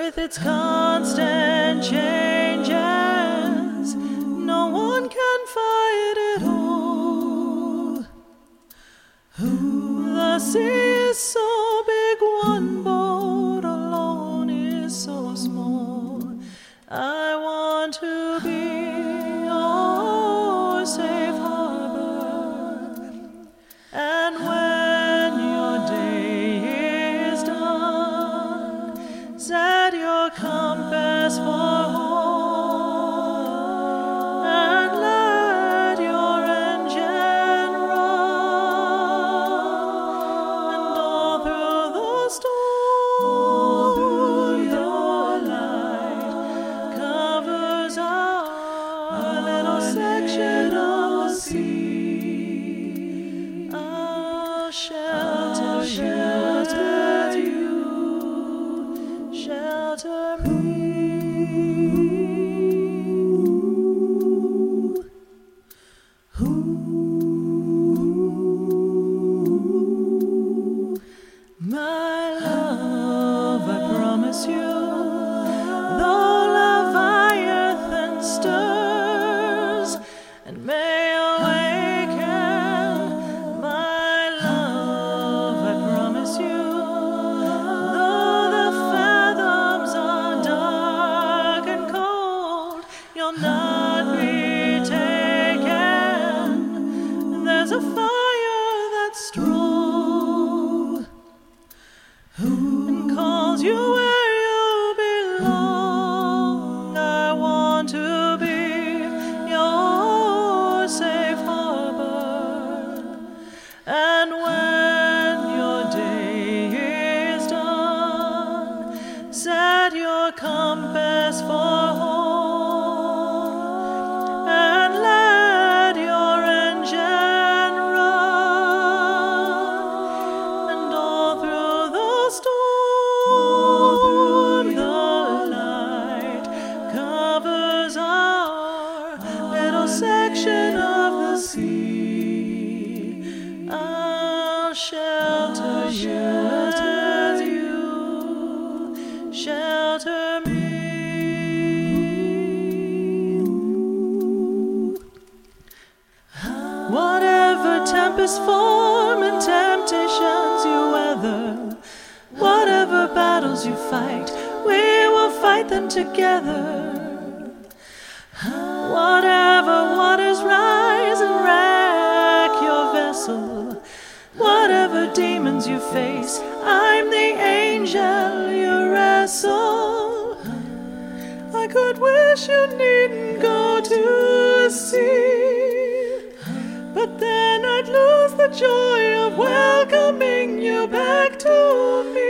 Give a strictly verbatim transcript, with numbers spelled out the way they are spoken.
with its constant changes. No one can fight it all. The sea is so big, one boat alone is so small. I want to be your safe harbor, and when your day is done, set your compass for home, and let your engine run, and all through the storm, your light covers our little section of the sea. I'll shelter, shelter you, shelter me. My love, I promise you, though Leviathan stirs and may awaken, my love, I promise you, though the fathoms are dark and cold, you'll not be taken. There's a fire that's strong and calls you where you belong. I want to be your safe harbor, and when your day is done, set your compass for home, and let your engine run, and all through the storm, the light covers our little section of the sea. I'll shelter, shelter you, shelter me. Whatever tempest form and temptations you weather, whatever battles you fight, we will fight them together. Whatever waters rise and wreck your vessel, whatever demons you face, I'm the angel you wrestle. I could wish you needn't go to sea, but then I'd lose the joy of welcoming you back to me.